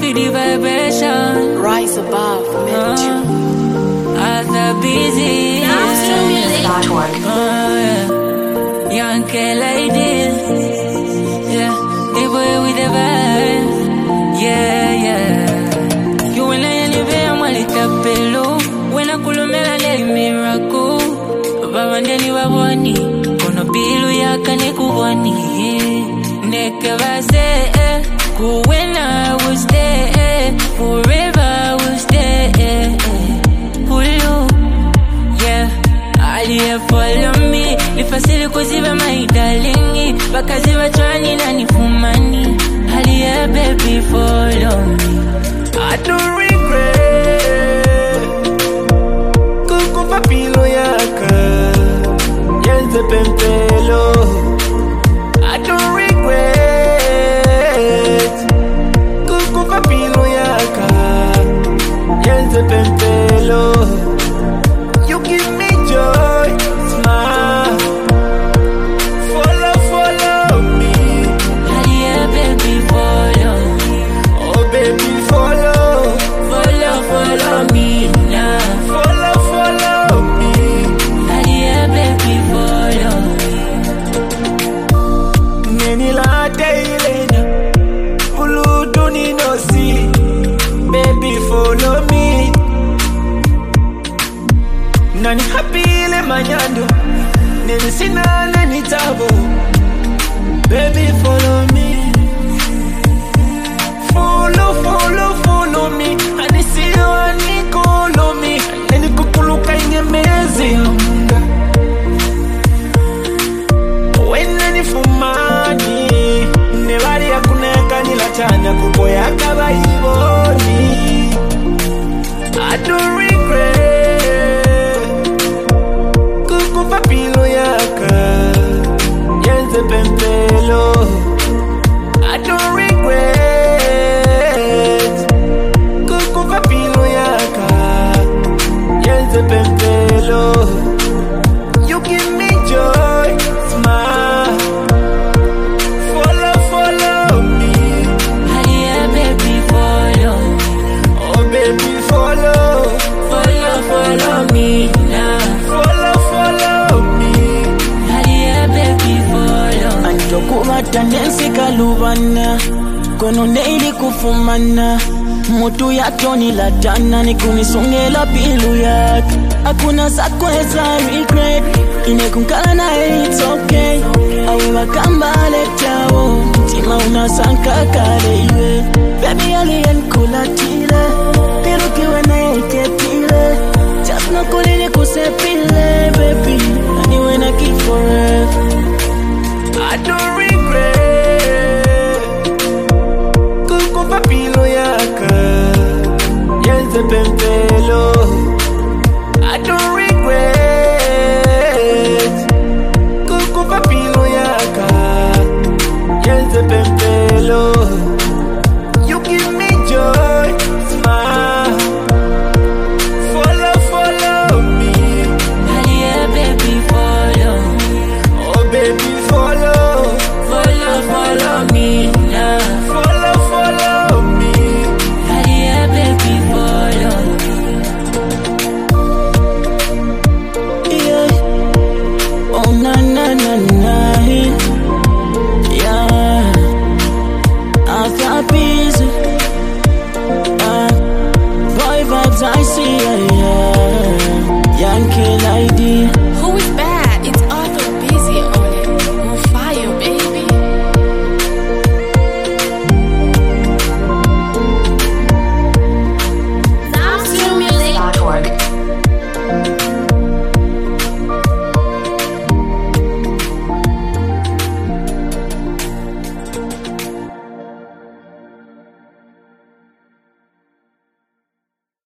be the vibration. Rise above, As a busy. Young K like this. Yeah, the boy with the vibe. Yeah. You when I live I'm a little pillow. When I could make a miracle. Baba ndeni waboni. Kono bilu ya kane kuboni. Neke vase. When I was there, forever I will stay. Yeah, all you follow me. If I say kuziva my darling, bakaziva chwani na nifumani. All you baby follow me. I don't regret. Kukupa pilo yaka, yenze pempelo. I don't regret. Kukupa pilo yaka, yenze pempelo. You give me joy, smile. Follow me. Yeah, baby, follow me. Oh, baby, follow me now. Follow me. Yeah, baby, follow me. Neni la daily, ulu duni no see. Baby, follow me. Nani happy le manyando, neni sina neni tabo. Baby, follow me. Follow me. Ani see you, ani follow me. Neni kukuluka inge mezi amunda. When neni fumani, nebari ya kuneka nila chanya kuboya kaba iboni. I don't regret. Kukupa pilo yaka, yenze pempelo. I don't regret. Kukupa pilo yaka, yenze pempelo. You give me joy, smile. Follow me. Yeah, baby, follow me. Oh, baby, follow me now. Follow me. Yeah, baby, follow me. Anjokuwa tandensi kalubana, kono neili kufumana. Mutu ya toni la jana ni kunisongela pilu yak. Hakuna sakweza regret, inekunkala na it's okay. Awe wakamba letao, tima unasanka kare iwe. Baby alien kula tile, pilu kiwe na iketile. Just no kulini kusepile, baby, aniwe na keep forever. I don't regret. Kukupa pilo yaka, yenze pempelo. I don't regret. Kukupa pilo yaka, yenze pempelo. You give me joy, smile. Follow me. Yeah, baby, follow me. Oh, baby, follow me now. Follow me. Yeah, baby, follow me. Yeah. Oh, na. Yeah. As happy